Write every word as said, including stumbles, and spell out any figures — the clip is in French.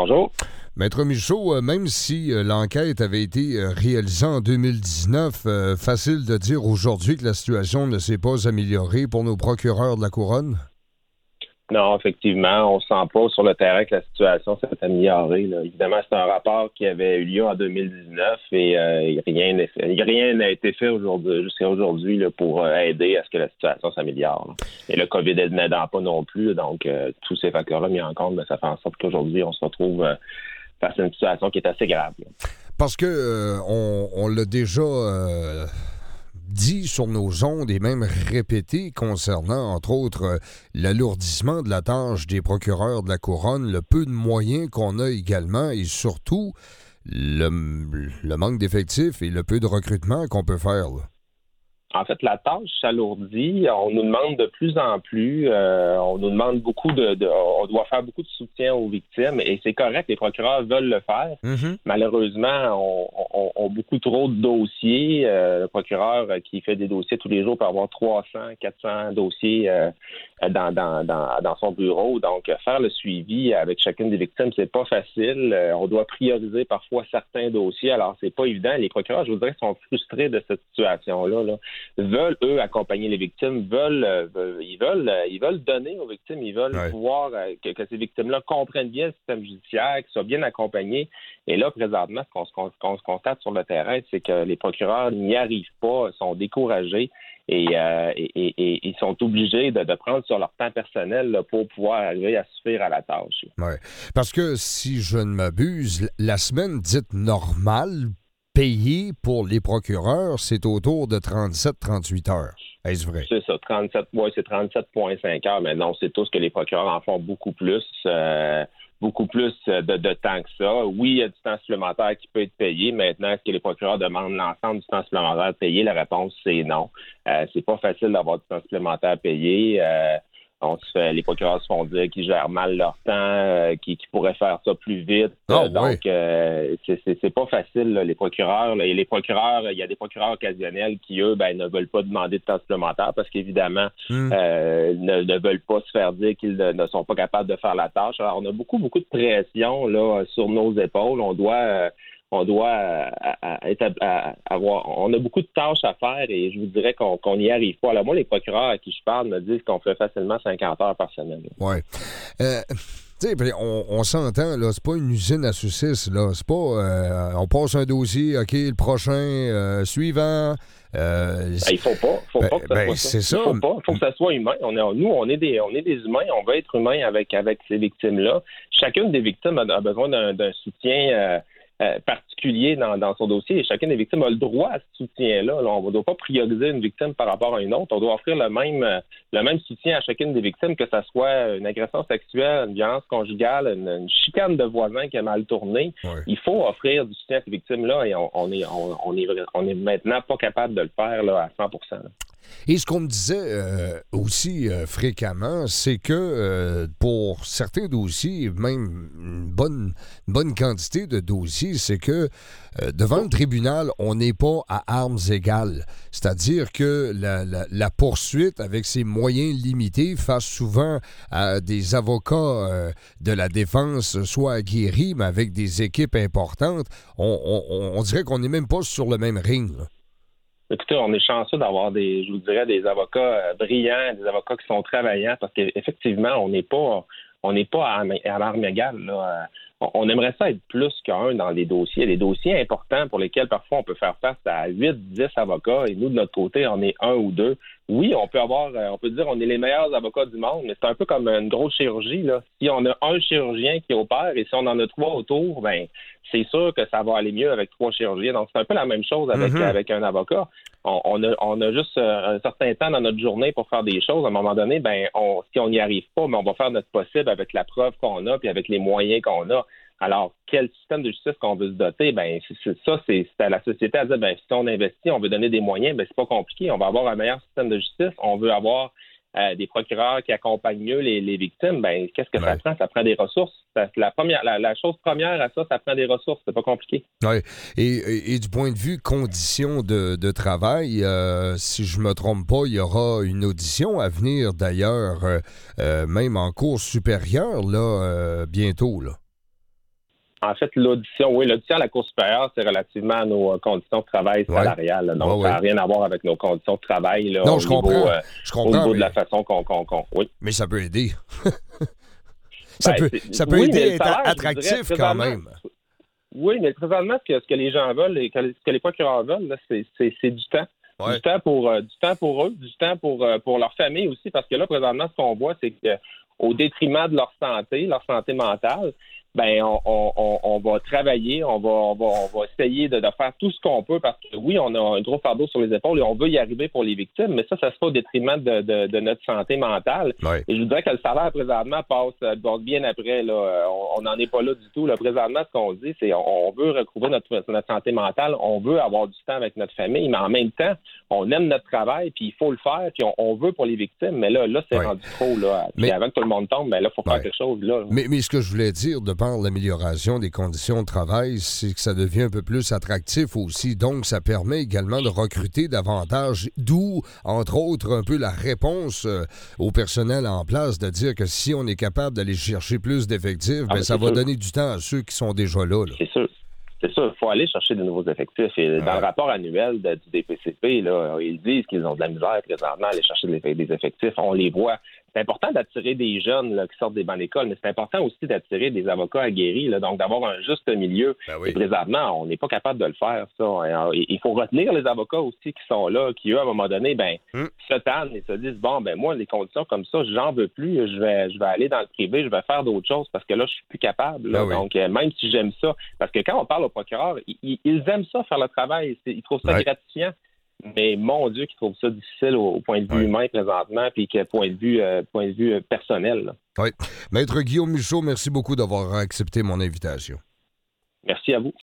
Bonjour. Maître Michaud, euh, même si euh, l'enquête avait été euh, réalisée en deux mille dix-neuf, euh, facile de dire aujourd'hui que la situation ne s'est pas améliorée pour nos procureurs de la Couronne? Non, effectivement, on ne sent pas sur le terrain que la situation s'est améliorée. Là. Évidemment, c'est un rapport qui avait eu lieu en deux mille dix-neuf et euh, rien n'est fait- rien n'a été fait aujourd'hui, jusqu'à aujourd'hui là, pour euh, aider à ce que la situation s'améliore. Là. Et le COVID n'aidant pas non plus, donc euh, tous ces facteurs-là mis en compte, ben, ça fait en sorte qu'aujourd'hui, on se retrouve euh, face à une situation qui est assez grave. Là. Parce que euh, on, on l'a déjà euh, dit sur nos ondes et même répété concernant, entre autres, euh, l'alourdissement de la tâche des procureurs de la Couronne, le peu de moyens qu'on a également et surtout le, le manque d'effectifs et le peu de recrutement qu'on peut faire. Là. En fait, la tâche s'alourdit. On nous demande de plus en plus. Euh, on nous demande beaucoup de, de. On doit faire beaucoup de soutien aux victimes et c'est correct. Les procureurs veulent le faire. Mm-hmm. Malheureusement, on, on, on a beaucoup trop de dossiers. Euh, le procureur qui fait des dossiers tous les jours peut avoir trois cents, quatre cents dossiers euh, dans, dans, dans, dans son bureau. Donc, faire le suivi avec chacune des victimes, c'est pas facile. Euh, on doit prioriser parfois certains dossiers. Alors, c'est pas évident. Les procureurs, je vous dirais, sont frustrés de cette situation-là. Là. veulent, eux, accompagner les victimes, veulent, euh, veulent ils veulent euh, ils veulent donner aux victimes, ils veulent ouais. pouvoir euh, que, que ces victimes-là comprennent bien le système judiciaire, qu'ils soient bien accompagnés. Et là, présentement, ce qu'on, ce qu'on, ce qu'on se constate sur le terrain, c'est que les procureurs n'y arrivent pas, sont découragés et, euh, et, et, et ils sont obligés de, de prendre sur leur temps personnel là, pour pouvoir arriver à suffire à la tâche. Ouais. Parce que, si je ne m'abuse, la semaine dite normale payé pour les procureurs, c'est autour de trente-sept à trente-huit heures. Est-ce vrai? C'est ça, trente-sept, ouais, c'est trente-sept virgule cinq heures, mais non, c'est tous que les procureurs en font beaucoup plus, euh, beaucoup plus de, de temps que ça. Oui, il y a du temps supplémentaire qui peut être payé. Maintenant, est-ce que les procureurs demandent l'ensemble du temps supplémentaire payé? La réponse, c'est non. Euh, c'est pas facile d'avoir du temps supplémentaire payé. Euh, On se fait, les procureurs se font dire qu'ils gèrent mal leur temps, euh, qu'ils, qu'ils pourraient faire ça plus vite. Oh, euh, donc, oui. euh, c'est, c'est, c'est pas facile, là, les procureurs. Là, et les procureurs, il y a des procureurs occasionnels qui, eux, ben, ne veulent pas demander de temps supplémentaire parce qu'évidemment, Mm. euh, ne, ne veulent pas se faire dire qu'ils ne, ne sont pas capables de faire la tâche. Alors, on a beaucoup, beaucoup de pression là, sur nos épaules. On doit... Euh, On doit euh, à, à, à, avoir. On a beaucoup de tâches à faire et je vous dirais qu'on qu'on n'y arrive pas. Alors moi, les procureurs à qui je parle me disent qu'on fait facilement cinquante heures par semaine. Oui. Euh, tu sais, on, on s'entend, là, c'est pas une usine à saucisses, là. C'est pas. Euh, on passe un dossier, OK, le prochain, euh, suivant. Euh, ben, il faut pas. faut ben, pas que ça ben, soit ça. c'est ça. Il faut pas. Il faut que ça soit humain. On est, nous, on est des on est des humains. On veut être humain avec, avec ces victimes-là. Chacune des victimes a, a besoin d'un, d'un soutien. Euh, Euh, particulier dans, dans son dossier et chacune des victimes a le droit à ce soutien-là. Là, on ne doit pas prioriser une victime par rapport à une autre. On doit offrir le même, euh, le même soutien à chacune des victimes, que ce soit une agression sexuelle, une violence conjugale, une, une chicane de voisin qui a mal tourné. Ouais. Il faut offrir du soutien à ces victimes-là et on, on, est, on, on, est, on est maintenant pas capable de le faire là, à cent pour cent. Là. Et ce qu'on me disait euh, aussi euh, fréquemment, c'est que euh, pour certains dossiers, même une bonne, une bonne quantité de dossiers, c'est que euh, devant le tribunal, on n'est pas à armes égales. C'est-à-dire que la, la, la poursuite, avec ses moyens limités, face souvent à des avocats euh, de la défense, soit aguerris, mais avec des équipes importantes, on, on, on dirait qu'on n'est même pas sur le même ring, là. Écoutez, on est chanceux d'avoir des, je vous dirais, des avocats euh, brillants, des avocats qui sont travaillants, parce qu'effectivement, on n'est pas, on n'est pas à, à l'arme égale. Là. On, on aimerait ça être plus qu'un dans les dossiers. Les dossiers importants pour lesquels parfois on peut faire face à huit, dix avocats, et nous, de notre côté, on est un ou deux. Oui, on peut avoir, on peut dire on est les meilleurs avocats du monde, mais c'est un peu comme une grosse chirurgie, là. Si on a un chirurgien qui opère et si on en a trois autour, ben c'est sûr que ça va aller mieux avec trois chirurgiens. Donc, c'est un peu la même chose avec, mm-hmm. avec un avocat. On, on, a, on a juste un certain temps dans notre journée pour faire des choses. À un moment donné, ben on, si on n'y arrive pas, ben on va faire notre possible avec la preuve qu'on a puis avec les moyens qu'on a. Alors, quel système de justice qu'on veut se doter? Ben, c'est, c'est, ça, c'est, c'est à la société à dire, ben, si on investit, on veut donner des moyens, ben, c'est pas compliqué. On va avoir un meilleur système de justice. On veut avoir euh, des procureurs qui accompagnent mieux les, les victimes. Ben, qu'est-ce que ouais. ça prend? Ça prend des ressources. Ça, la, première, la, la chose première à ça, ça prend des ressources. C'est pas compliqué. Oui. Et, et, et du point de vue conditions de, de travail, euh, si je me trompe pas, il y aura une audition à venir, d'ailleurs, euh, euh, même en cours supérieure, là, euh, bientôt, là. En fait, l'audition, oui, l'audition à la Cour supérieure, c'est relativement à nos conditions de travail salariales. Ouais. Donc, ouais, ça n'a ouais. rien à voir avec nos conditions de travail. Là, non, je comprends. Niveau, euh, je comprends. Au niveau mais... de la façon qu'on... qu'on, qu'on oui. Mais ça peut aider. ça, ben, peut, ça peut oui, aider à être salaire, attractif dirais, quand même. Oui, mais présentement, ce que, ce que les gens veulent, et ce que les procureurs veulent, là, c'est, c'est, c'est du temps. Ouais. Du temps pour euh, du temps pour eux, du temps pour, euh, pour leur famille aussi, parce que là, présentement, ce qu'on voit, c'est que au détriment de leur santé, leur santé mentale, ben on, on, on va travailler, on va, on va, on va essayer de, de faire tout ce qu'on peut parce que oui, on a un gros fardeau sur les épaules et on veut y arriver pour les victimes, mais ça, ça se fait au détriment de, de, de notre santé mentale. Ouais. Et je vous dirais que le salaire présentement passe, passe bien après. Là, on n'en est pas là du tout. Là, présentement, ce qu'on dit, c'est on, on veut recouvrir notre, notre santé mentale, on veut avoir du temps avec notre famille, mais en même temps, on aime notre travail, puis il faut le faire, puis on, on veut pour les victimes, mais là, là c'est ouais. rendu trop. Là. Puis mais, avant que tout le monde tombe, ben là, il faut faire ouais. quelque chose. Là. Mais, mais ce que je voulais dire, de par l'amélioration des conditions de travail, c'est que ça devient un peu plus attractif aussi. Donc, ça permet également de recruter davantage, d'où, entre autres, un peu la réponse euh, au personnel en place, de dire que si on est capable d'aller chercher plus d'effectifs, ah, ben, ça va sûr. donner du temps à ceux qui sont déjà là. là. C'est sûr. C'est ça, il faut aller chercher de nouveaux effectifs. Et ouais. Dans le rapport annuel de, du D P C P, là, ils disent qu'ils ont de la misère présentement à aller chercher des effectifs. On les voit. C'est important d'attirer des jeunes là, qui sortent des bancs d'école, mais c'est important aussi d'attirer des avocats aguerris, là, donc d'avoir un juste milieu. Ben oui. Et présentement, on n'est pas capable de le faire, ça. Il faut retenir les avocats aussi qui sont là, qui, eux, à un moment donné, ben, hum. se tannent et se disent, bon, ben moi, les conditions comme ça, j'en veux plus, je vais, je vais aller dans le privé, je vais faire d'autres choses parce que là, je suis plus capable. Là. Ben oui. Donc, même si j'aime ça, parce que quand on parle aux procureurs, ils, ils aiment ça, faire le travail. Ils trouvent ça ouais. gratifiant. Mais mon Dieu, qu'ils trouvent ça difficile au, au point de vue ouais. humain présentement, puis que point de vue, euh, point de vue euh, personnel. Là. Oui. Maître Guillaume Michaud, merci beaucoup d'avoir accepté mon invitation. Merci à vous.